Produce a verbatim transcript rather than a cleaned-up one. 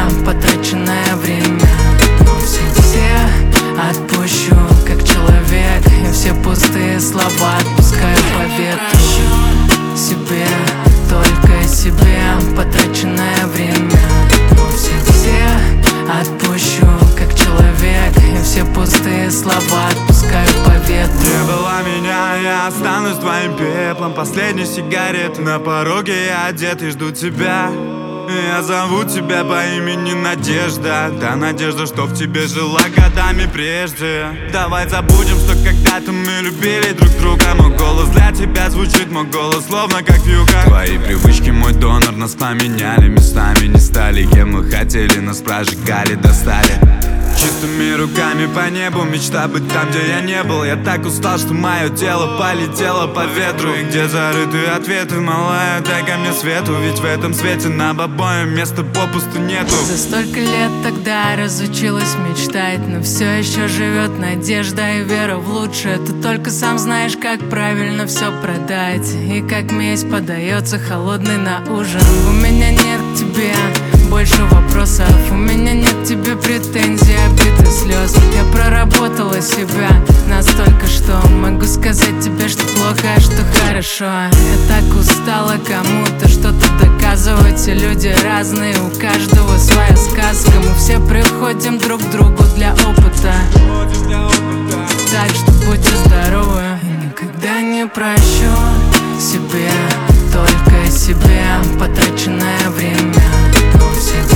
потраченное время. Все-все отпущу, как человек, и все пустые слова отпускаю по ветру. Себе, только себе потраченное время. Все-все отпущу, как человек, и все пустые слова отпускаю по ветру. Не было меня, я останусь твоим пеплом. Последней сигареты на пороге, я одет и жду тебя. Я зову тебя по имени Надежда. Та надежда, что в тебе жила годами прежде. Давай забудем, что когда-то мы любили друг друга. Мой голос для тебя звучит, мой голос словно как вьюга. Твои привычки, мой донор, нас поменяли местами. Не стали кем мы хотели, нас прожигали, достали. Чистыми руками по небу, мечта быть там, где я не был. Я так устал, что мое тело полетело по ветру. И где зарыты ответы, малая, дай ко мне свету. Ведь в этом свете нам обоим места попусту нету. За столько лет тогда разучилась мечтать, но все еще живет надежда и вера в лучшее. Ты только сам знаешь, как правильно все продать, и как месть подается холодный на ужин. У меня нет к тебе больше вопросов, у меня нет к тебе претензий, обид и слез. Я проработала себя настолько, что могу сказать тебе, что плохо, а что хорошо. Я так устала кому-то что-то доказывать, и люди разные, у каждого своя сказка. Мы все приходим друг к другу для опыта, так что будьте здоровы. И никогда не прощу себе, только себе потраченное время. Все